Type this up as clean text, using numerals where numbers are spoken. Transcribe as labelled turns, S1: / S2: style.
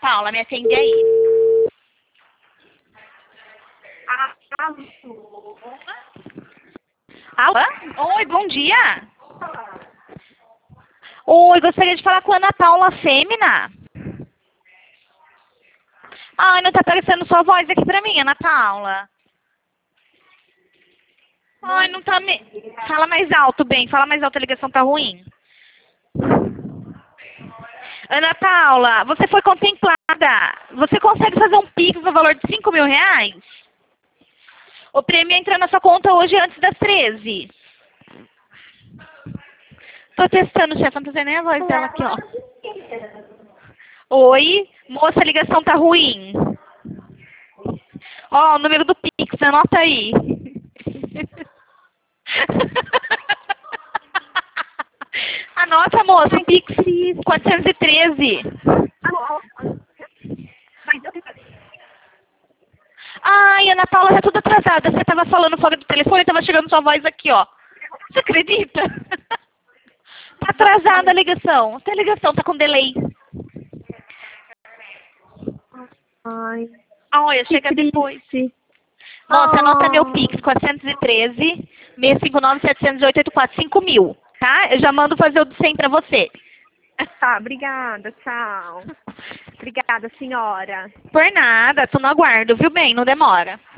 S1: Paula, me atende aí.
S2: Alô?
S1: Alô? Oi, bom dia. Oi, gostaria de falar com a Ana Paula Fêmina. Ai, não tá aparecendo sua voz aqui pra mim, Ana Paula. Ai, não tá me... Fala mais alto, bem. Fala mais alto, a ligação tá ruim. Ana Paula, você foi contemplada. Você consegue fazer um Pix no valor de R$ 5.000? O prêmio entra na sua conta hoje antes das 13. Tô testando, chefe. Não tô vendo nem a voz dela aqui, ó. Oi? Moça, a ligação tá ruim. Ó, o número do Pix, anota aí. Anota, moça, Pix 413. Ai, Ana Paula, tá tudo atrasada. Você tava falando fora do telefone e tava chegando sua voz aqui, ó. Você acredita? Tá atrasada a ligação. Até a ligação tá com delay.
S2: Ai,
S1: Olha, chega
S2: que
S1: depois.
S2: triste.
S1: Moça, anota meu Pix, 413 659 708 84 5.000, tá? Eu já mando fazer o do 100 pra você.
S2: Tá, obrigada, tchau. Obrigada, senhora.
S1: Por nada, tô no aguardo, viu bem? Não demora.